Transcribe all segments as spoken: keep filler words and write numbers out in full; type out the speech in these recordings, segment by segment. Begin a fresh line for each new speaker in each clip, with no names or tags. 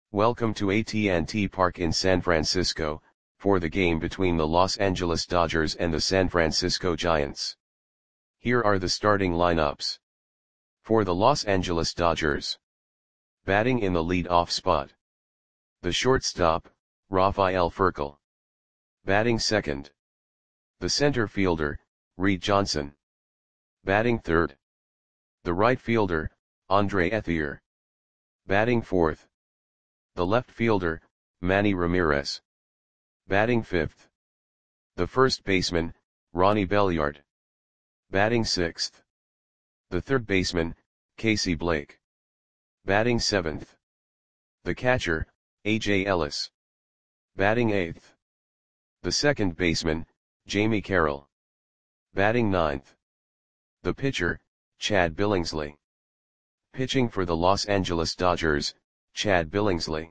Welcome to A T and T Park in San Francisco, for the game between the Los Angeles Dodgers and the San Francisco Giants. Here are the starting lineups. For the Los Angeles Dodgers. Batting in the lead-off spot. The shortstop, Rafael Furcal. Batting second. The center fielder, Reed Johnson. Batting third. The right fielder, Andre Ethier. Batting fourth. The left fielder, Manny Ramirez. Batting fifth. The first baseman, Ronnie Belliard. Batting sixth. The third baseman, Casey Blake. Batting seventh. The catcher, A J Ellis. Batting eighth. The second baseman, Jamie Carroll. Batting ninth. The pitcher, Chad Billingsley. Pitching for the Los Angeles Dodgers, Chad Billingsley.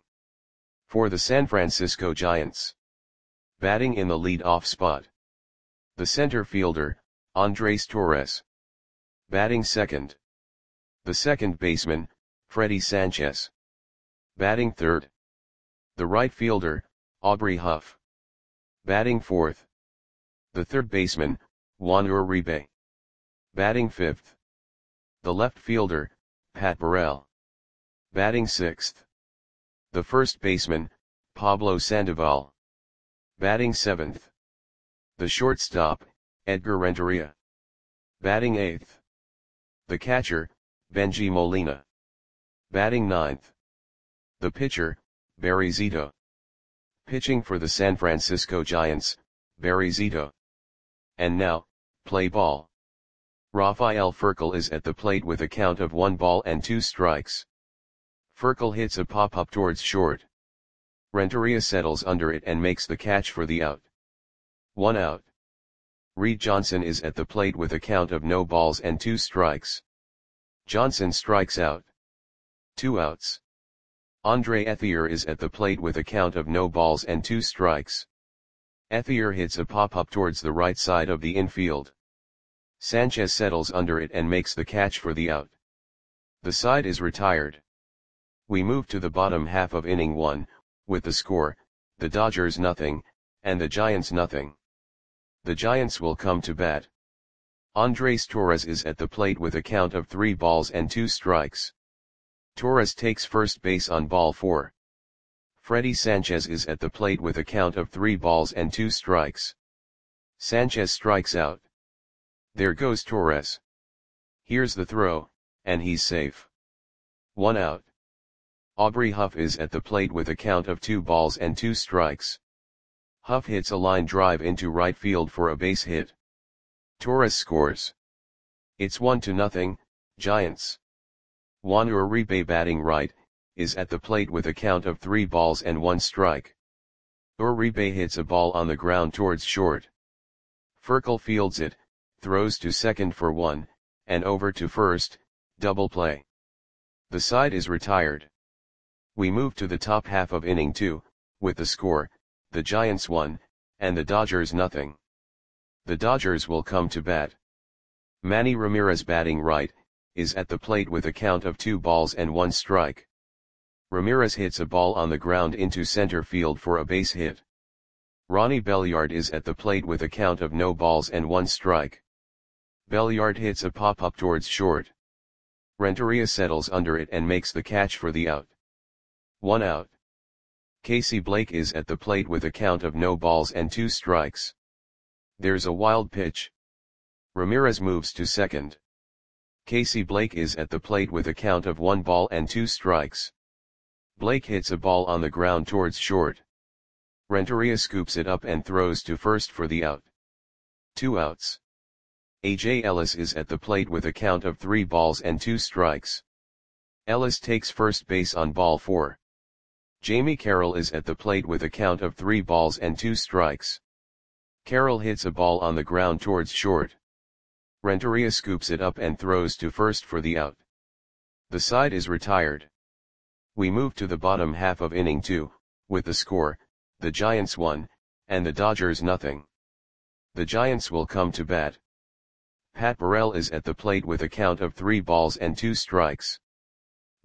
For the San Francisco Giants. Batting in the lead-off spot. The center fielder, Andres Torres. Batting second. The second baseman, Freddie Sanchez. Batting third. The right fielder, Aubrey Huff. Batting fourth. The third baseman, Juan Uribe. Batting fifth. The left fielder, Pat Burrell. Batting sixth. The first baseman, Pablo Sandoval. Batting seventh. The shortstop, Edgar Renteria. Batting eighth. The catcher, Benji Molina. Batting ninth. The pitcher, Barry Zito. Pitching for the San Francisco Giants, Barry Zito. And now, play ball. Rafael Furcal is at the plate with a count of one ball and two strikes. Furcal hits a pop-up towards short. Renteria settles under it and makes the catch for the out. One out. Reed Johnson is at the plate with a count of no balls and two strikes. Johnson strikes out. Two outs. Andre Ethier is at the plate with a count of no balls and two strikes. Ethier hits a pop-up towards the right side of the infield. Sanchez settles under it and makes the catch for the out. The side is retired. We move to the bottom half of inning one, with the score, the Dodgers nothing, and the Giants nothing. The Giants will come to bat. Andres Torres is at the plate with a count of three balls and two strikes. Torres takes first base on ball four. Freddie Sanchez is at the plate with a count of three balls and two strikes. Sanchez strikes out. There goes Torres. Here's the throw, and he's safe. One out. Aubrey Huff is at the plate with a count of two balls and two strikes. Huff hits a line drive into right field for a base hit. Torres scores. It's one to nothing, Giants. Juan Uribe, batting right, is at the plate with a count of three balls and one strike. Uribe hits a ball on the ground towards short. Furcal fields it, throws to second for one, and over to first, double play. The side is retired. We move to the top half of inning two, with the score, the Giants one, and the Dodgers nothing. The Dodgers will come to bat. Manny Ramirez, batting right, is at the plate with a count of two balls and one strike. Ramirez hits a ball on the ground into center field for a base hit. Ronnie Belliard is at the plate with a count of no balls and one strike. Belliard hits a pop-up towards short. Renteria settles under it and makes the catch for the out. One out. Casey Blake is at the plate with a count of no balls and two strikes. There's a wild pitch. Ramirez moves to second. Casey Blake is at the plate with a count of one ball and two strikes. Blake hits a ball on the ground towards short. Renteria scoops it up and throws to first for the out. Two outs. A J Ellis is at the plate with a count of three balls and two strikes. Ellis takes first base on ball four. Jamie Carroll is at the plate with a count of three balls and two strikes. Carroll hits a ball on the ground towards short. Renteria scoops it up and throws to first for the out. The side is retired. We move to the bottom half of inning two, with the score, the Giants one, and the Dodgers nothing. The Giants will come to bat. Pat Burrell is at the plate with a count of three balls and two strikes.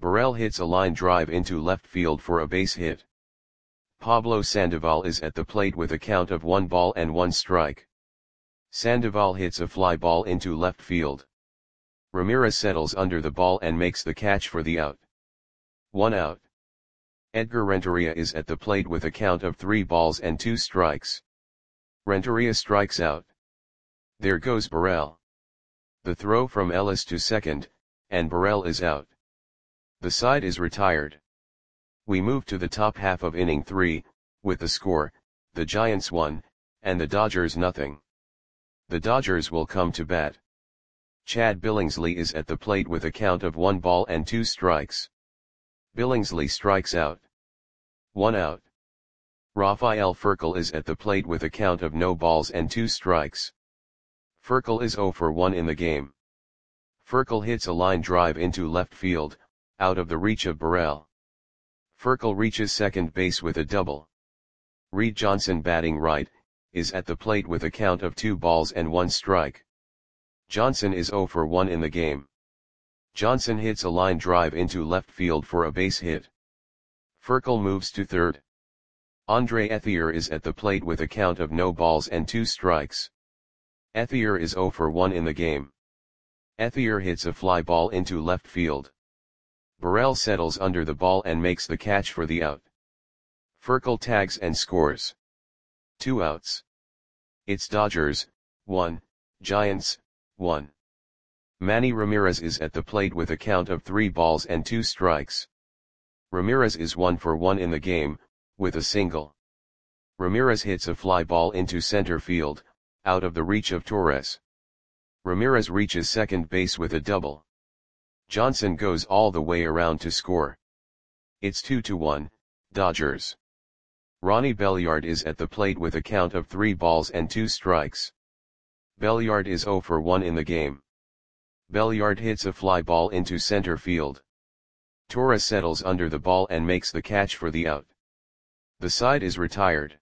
Burrell hits a line drive into left field for a base hit. Pablo Sandoval is at the plate with a count of one ball and one strike. Sandoval hits a fly ball into left field. Ramirez settles under the ball and makes the catch for the out. One out. Edgar Renteria is at the plate with a count of three balls and two strikes. Renteria strikes out. There goes Burrell. The throw from Ellis to second, and Burrell is out. The side is retired. We move to the top half of inning three, with the score, the Giants one, and the Dodgers nothing. The Dodgers will come to bat. Chad Billingsley is at the plate with a count of one ball and two strikes. Billingsley strikes out. One out. Rafael Furcal is at the plate with a count of no balls and two strikes. Furcal is oh for one in the game. Furcal hits a line drive into left field, out of the reach of Burrell. Furcal reaches second base with a double. Reed Johnson, batting right, is at the plate with a count of two balls and one strike. Johnson is oh for one in the game. Johnson hits a line drive into left field for a base hit. Furcal moves to third. Andre Ethier is at the plate with a count of no balls and two strikes. Ethier is oh for one in the game. Ethier hits a fly ball into left field. Burrell settles under the ball and makes the catch for the out. Furcal tags and scores. Two outs. It's Dodgers, one, Giants, one. Manny Ramirez is at the plate with a count of three balls and two strikes. Ramirez is one for one in the game, with a single. Ramirez hits a fly ball into center field, out of the reach of Torres. Ramirez reaches second base with a double. Johnson goes all the way around to score. It's two to one, Dodgers. Ronnie Belliard is at the plate with a count of three balls and two strikes. Belliard is oh for one in the game. Belliard hits a fly ball into center field. Torres settles under the ball and makes the catch for the out. The side is retired.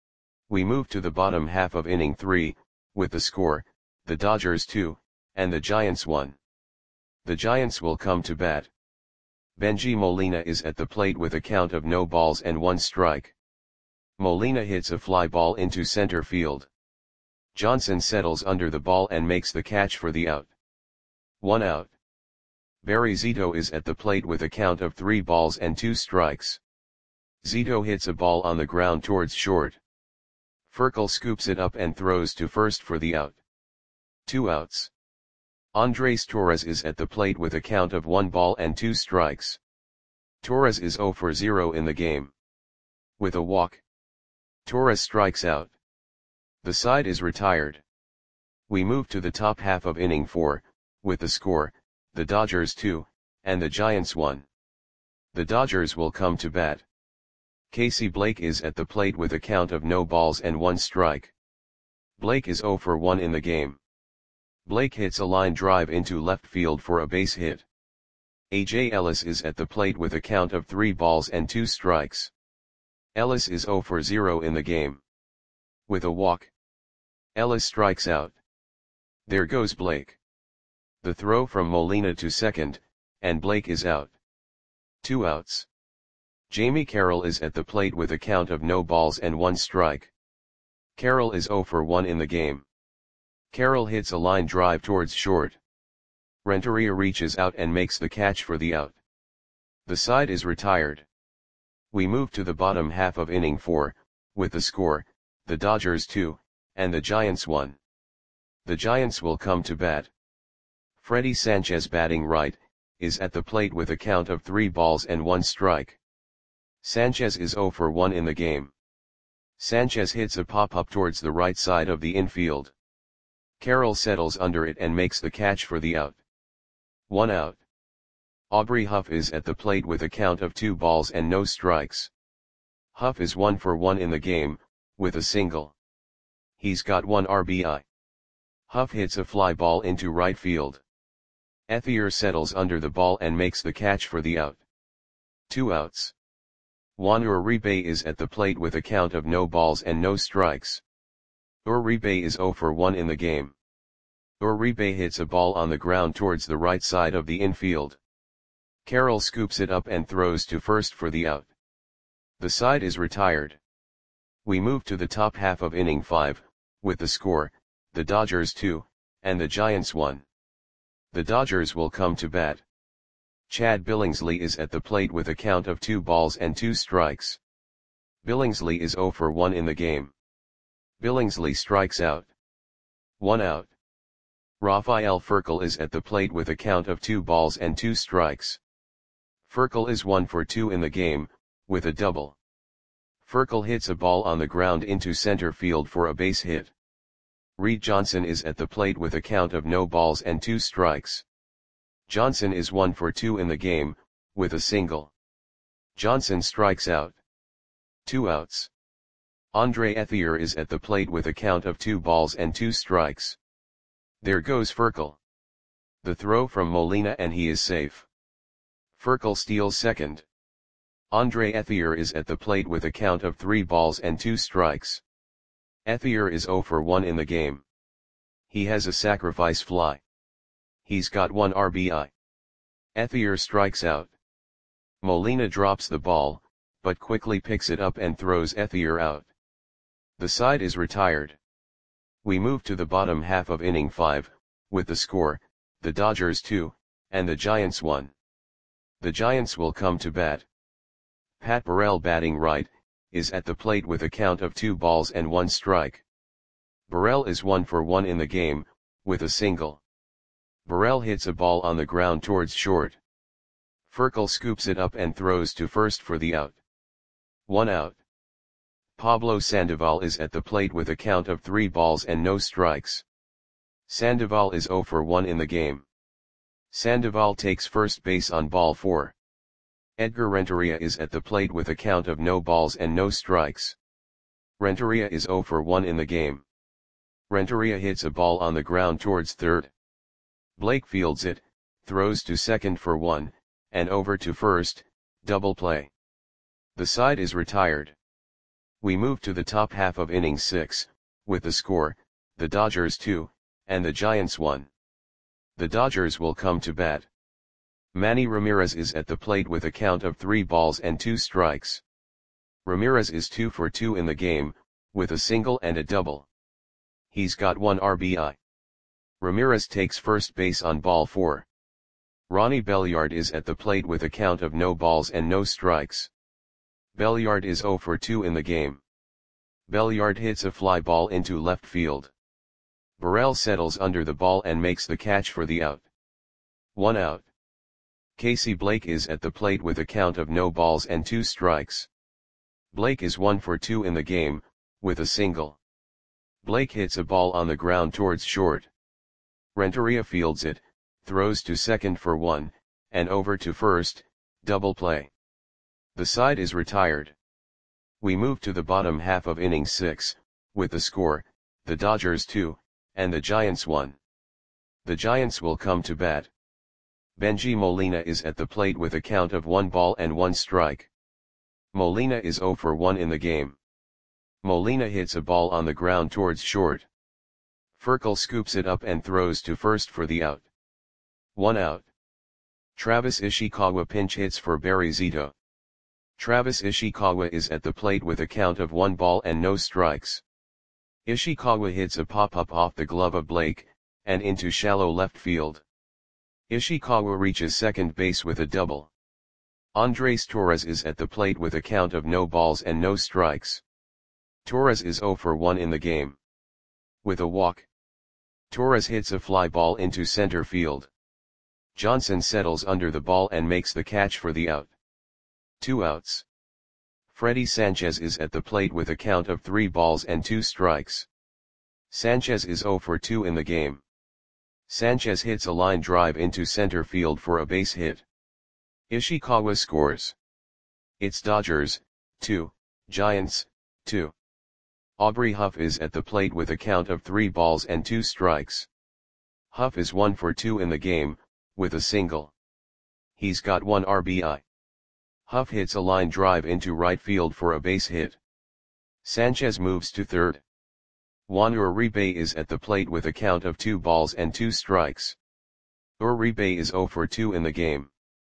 We move to the bottom half of inning three, with the score, the Dodgers two, and the Giants one. The Giants will come to bat. Benji Molina is at the plate with a count of no balls and one strike. Molina hits a fly ball into center field. Johnson settles under the ball and makes the catch for the out. One out. Barry Zito is at the plate with a count of three balls and two strikes. Zito hits a ball on the ground towards short. Furcal scoops it up and throws to first for the out. Two outs. Andres Torres is at the plate with a count of one ball and two strikes. Torres is oh for zero in the game. With a walk. Torres strikes out. The side is retired. We move to the top half of inning four, with the score, the Dodgers two, and the Giants one. The Dodgers will come to bat. Casey Blake is at the plate with a count of no balls and one strike. Blake is oh for one in the game. Blake hits a line drive into left field for a base hit. A J Ellis is at the plate with a count of three balls and two strikes. Ellis is oh for zero in the game. With a walk. Ellis strikes out. There goes Blake. The throw from Molina to second, and Blake is out. Two outs. Jamie Carroll is at the plate with a count of no balls and one strike. Carroll is oh for one in the game. Carroll hits a line drive towards short. Renteria reaches out and makes the catch for the out. The side is retired. We move to the bottom half of inning four, with the score, the Dodgers two, and the Giants one. The Giants will come to bat. Freddie Sanchez, batting right, is at the plate with a count of three balls and one strike. Sanchez is oh for one in the game. Sanchez hits a pop-up towards the right side of the infield. Carroll settles under it and makes the catch for the out. One out. Aubrey Huff is at the plate with a count of two balls and no strikes. Huff is one for one in the game, with a single. He's got one R B I. Huff hits a fly ball into right field. Ethier settles under the ball and makes the catch for the out. Two outs. Juan Uribe is at the plate with a count of no balls and no strikes. Uribe is oh for one in the game. Uribe hits a ball on the ground towards the right side of the infield. Carroll scoops it up and throws to first for the out. The side is retired. We move to the top half of inning five, with the score, the Dodgers two, and the Giants one. The Dodgers will come to bat. Chad Billingsley is at the plate with a count of two balls and two strikes. Billingsley is zero for one in the game. Billingsley strikes out. One out. Rafael Furcal is at the plate with a count of two balls and two strikes. Furcal is one for two in the game, with a double. Furcal hits a ball on the ground into center field for a base hit. Reed Johnson is at the plate with a count of no balls and two strikes. Johnson is one for two in the game, with a single. Johnson strikes out. Two outs. Andre Ethier is at the plate with a count of two balls and two strikes. There goes Furcal. The throw from Molina and he is safe. Furcal steals second. Andre Ethier is at the plate with a count of three balls and two strikes. Ethier is zero for one in the game. He has a sacrifice fly. He's got one R B I. Ethier strikes out. Molina drops the ball, but quickly picks it up and throws Ethier out. The side is retired. We move to the bottom half of inning five, with the score, the Dodgers two, and the Giants one. The Giants will come to bat. Pat Burrell, batting right, is at the plate with a count of two balls and one strike. Burrell is one for one in the game, with a single. Burrell hits a ball on the ground towards short. Furcal scoops it up and throws to first for the out. One out. Pablo Sandoval is at the plate with a count of three balls and no strikes. Sandoval is zero for one in the game. Sandoval takes first base on ball four. Edgar Renteria is at the plate with a count of no balls and no strikes. Renteria is zero for one in the game. Renteria hits a ball on the ground towards third. Blake fields it, throws to second for one, and over to first, double play. The side is retired. We move to the top half of inning six, with the score, the Dodgers two, and the Giants one. The Dodgers will come to bat. Manny Ramirez is at the plate with a count of three balls and two strikes. Ramirez is two for two in the game, with a single and a double. He's got one R B I. Ramirez takes first base on ball four. Ronnie Belliard is at the plate with a count of no balls and no strikes. Belliard is zero for two in the game. Belliard hits a fly ball into left field. Burrell settles under the ball and makes the catch for the out. One out. Casey Blake is at the plate with a count of no balls and two strikes. Blake is one for two in the game, with a single. Blake hits a ball on the ground towards short. Renteria fields it, throws to second for one, and over to first, double play. The side is retired. We move to the bottom half of inning six, with the score, the Dodgers two, and the Giants one. The Giants will come to bat. Benji Molina is at the plate with a count of one ball and one strike. Molina is zero for one in the game. Molina hits a ball on the ground towards short. Furcal scoops it up and throws to first for the out. One out. Travis Ishikawa pinch hits for Barry Zito. Travis Ishikawa is at the plate with a count of one ball and no strikes. Ishikawa hits a pop-up off the glove of Blake, and into shallow left field. Ishikawa reaches second base with a double. Andres Torres is at the plate with a count of no balls and no strikes. Torres is zero for one in the game. With a walk. Torres hits a fly ball into center field. Johnson settles under the ball and makes the catch for the out. Two outs. Freddy Sanchez is at the plate with a count of three balls and two strikes. Sanchez is zero for two in the game. Sanchez hits a line drive into center field for a base hit. Ishikawa scores. It's Dodgers, two, Giants, two. Aubrey Huff is at the plate with a count of three balls and two strikes. Huff is one for two in the game, with a single. He's got one R B I. Huff hits a line drive into right field for a base hit. Sanchez moves to third. Juan Uribe is at the plate with a count of two balls and two strikes. Uribe is zero for two in the game.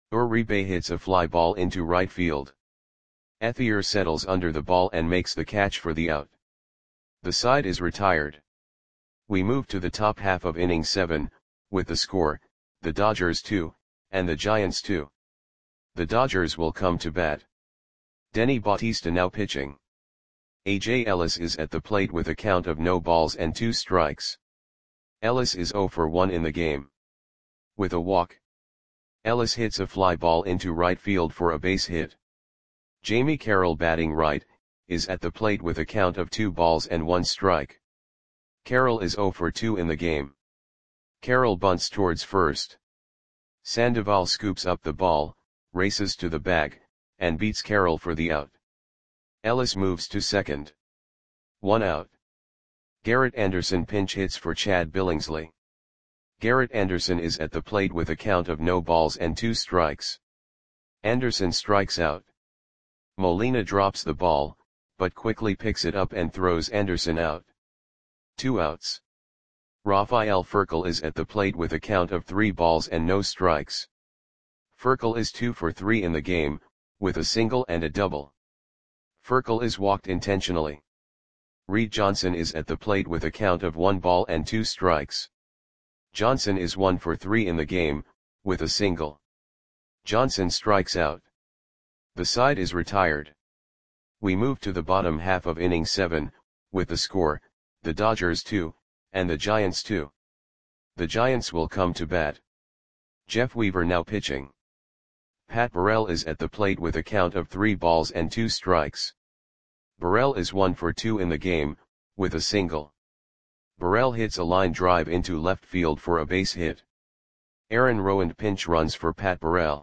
Uribe hits a fly ball into right field. Ethier settles under the ball and makes the catch for the out. The side is retired. We move to the top half of inning seven, with the score, the Dodgers two, and the Giants two. The Dodgers will come to bat. Denny Bautista now pitching. A J Ellis is at the plate with a count of no balls and two strikes. Ellis is zero for one in the game. With a walk, Ellis hits a fly ball into right field for a base hit. Jamie Carroll, batting right, is at the plate with a count of two balls and one strike. Carroll is zero for two in the game. Carroll bunts towards first. Sandoval scoops up the ball, races to the bag, and beats Carroll for the out. Ellis moves to second. One out. Garrett Anderson pinch hits for Chad Billingsley. Garrett Anderson is at the plate with a count of no balls and two strikes. Anderson strikes out. Molina drops the ball, but quickly picks it up and throws Anderson out. Two outs. Rafael Furcal is at the plate with a count of three balls and no strikes. Furcal is two for three in the game, with a single and a double. Furcal is walked intentionally. Reed Johnson is at the plate with a count of one ball and two strikes. Johnson is one for three in the game, with a single. Johnson strikes out. The side is retired. We move to the bottom half of inning seven, with the score, the Dodgers two, and the Giants two. The Giants will come to bat. Jeff Weaver now pitching. Pat Burrell is at the plate with a count of three balls and two strikes. Burrell is one for two in the game, with a single. Burrell hits a line drive into left field for a base hit. Aaron Rowand pinch runs for Pat Burrell.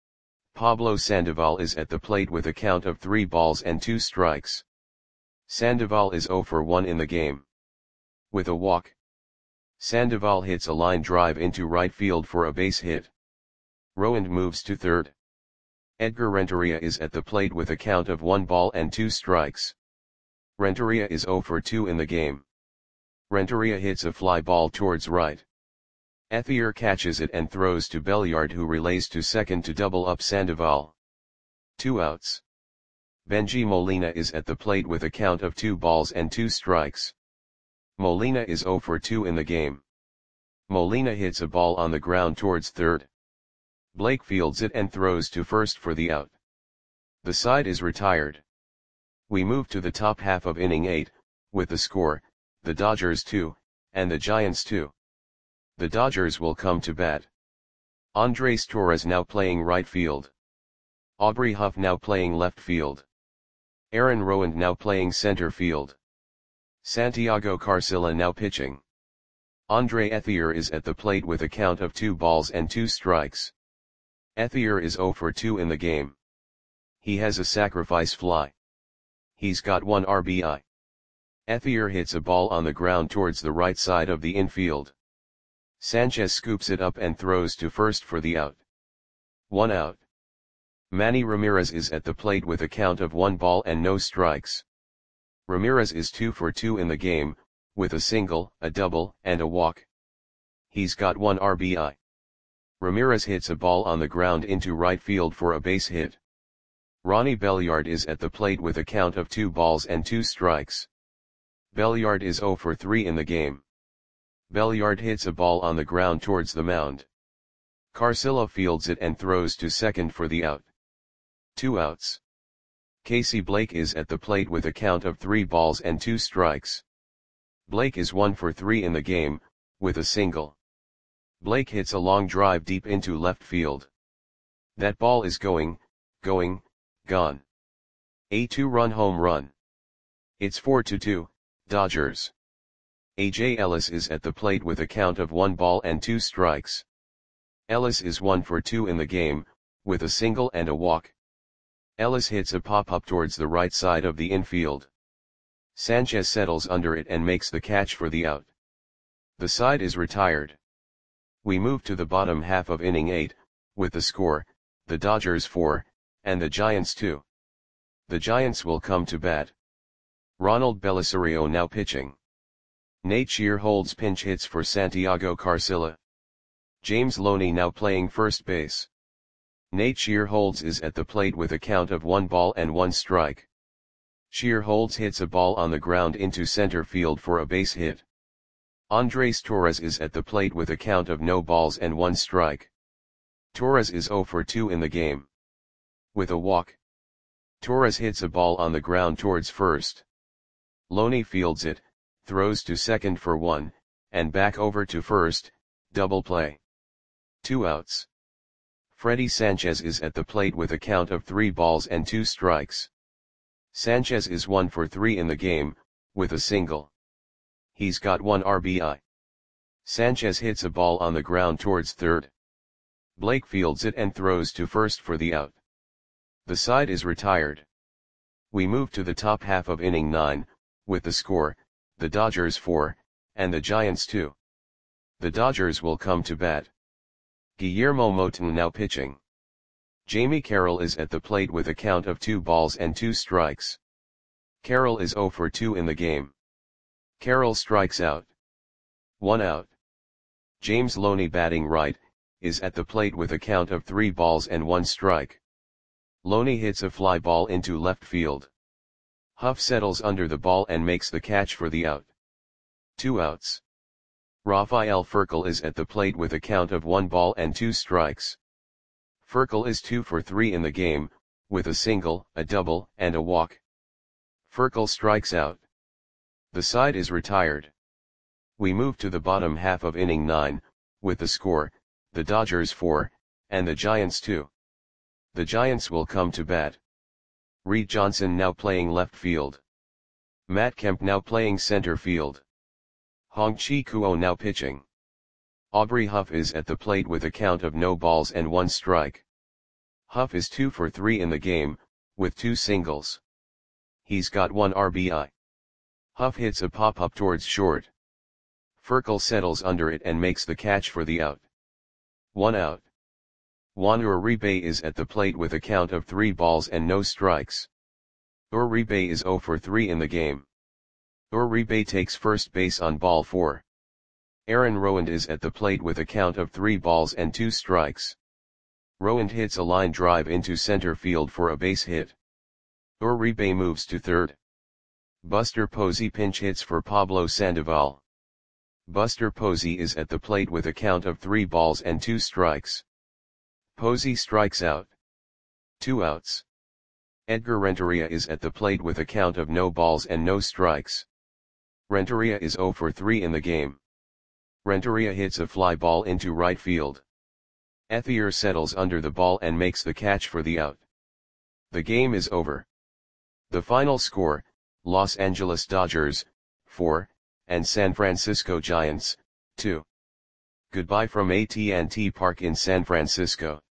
Pablo Sandoval is at the plate with a count of three balls and two strikes. Sandoval is zero for one in the game. With a walk, Sandoval hits a line drive into right field for a base hit. Rowand moves to third. Edgar Renteria is at the plate with a count of one ball and two strikes. Renteria is zero for two in the game. Renteria hits a fly ball towards right. Ethier catches it and throws to Belliard, who relays to second to double up Sandoval. Two outs. Benji Molina is at the plate with a count of two balls and two strikes. Molina is zero for two in the game. Molina hits a ball on the ground towards third. Blake fields it and throws to first for the out. The side is retired. We move to the top half of inning eight, with the score, the Dodgers two, and the Giants two. The Dodgers will come to bat. Andres Torres now playing right field. Aubrey Huff now playing left field. Aaron Rowand now playing center field. Santiago Carcilla now pitching. Andre Ethier is at the plate with a count of two balls and two strikes. Ethier is zero for two in the game. He has a sacrifice fly. He's got one R B I. Ethier hits a ball on the ground towards the right side of the infield. Sanchez scoops it up and throws to first for the out. One out. Manny Ramirez is at the plate with a count of one ball and no strikes. Ramirez is two for two in the game, with a single, a double, and a walk. He's got one R B I. Ramirez hits a ball on the ground into right field for a base hit. Ronnie Belliard is at the plate with a count of two balls and two strikes. Belliard is zero for three in the game. Belliard hits a ball on the ground towards the mound. Carcilla fields it and throws to second for the out. Two outs. Casey Blake is at the plate with a count of three balls and two strikes. Blake is one for three in the game, with a single. Blake hits a long drive deep into left field. That ball is going, going, gone. A two-run home run. It's four to two, Dodgers. A J Ellis is at the plate with a count of one ball and two strikes. Ellis is one for two in the game, with a single and a walk. Ellis hits a pop-up towards the right side of the infield. Sanchez settles under it and makes the catch for the out. The side is retired. We move to the bottom half of inning eight, with the score, the Dodgers four, and the Giants two. The Giants will come to bat. Ronald Belisario now pitching. Nate Shear holds pinch hits for Santiago Carcilla. James Loney now playing first base. Nate Shearholtz is at the plate with a count of one ball and one strike. Shearholtz hits a ball on the ground into center field for a base hit. Andres Torres is at the plate with a count of no balls and one strike. Torres is zero for two in the game. With a walk, Torres hits a ball on the ground towards first. Loney fields it, throws to second for one, and back over to first, double play. Two outs. Freddy Sanchez is at the plate with a count of three balls and two strikes. Sanchez is one for three in the game, with a single. He's got one R B I. Sanchez hits a ball on the ground towards third. Blake fields it and throws to first for the out. The side is retired. We move to the top half of inning nine, with the score, the Dodgers four, and the Giants two. The Dodgers will come to bat. Guillermo Moton now pitching. Jamie Carroll is at the plate with a count of two balls and two strikes. Carroll is zero for two in the game. Carroll strikes out. One out. James Loney batting right, is at the plate with a count of three balls and one strike. Loney hits a fly ball into left field. Huff settles under the ball and makes the catch for the out. Two outs. Rafael Furcal is at the plate with a count of one ball and two strikes. Furcal is two for three in the game, with a single, a double, and a walk. Furcal strikes out. The side is retired. We move to the bottom half of inning nine, with the score, the Dodgers four, and the Giants two. The Giants will come to bat. Reed Johnson now playing left field. Matt Kemp now playing center field. Hong-Chi Kuo now pitching. Aubrey Huff is at the plate with a count of no balls and one strike. Huff is two for three in the game, with two singles. He's got one R B I. Huff hits a pop-up towards short. Furcal settles under it and makes the catch for the out. One out. Juan Uribe is at the plate with a count of three balls and no strikes. Uribe is zero for three in the game. Uribe takes first base on ball four. Aaron Rowand is at the plate with a count of three balls and two strikes. Rowand hits a line drive into center field for a base hit. Uribe moves to third. Buster Posey pinch hits for Pablo Sandoval. Buster Posey is at the plate with a count of three balls and two strikes. Posey strikes out. Two outs. Edgar Renteria is at the plate with a count of no balls and no strikes. Renteria is zero for three in the game. Renteria hits a fly ball into right field. Ethier settles under the ball and makes the catch for the out. The game is over. The final score, Los Angeles Dodgers, four, and San Francisco Giants, two. Goodbye from A T and T Park in San Francisco.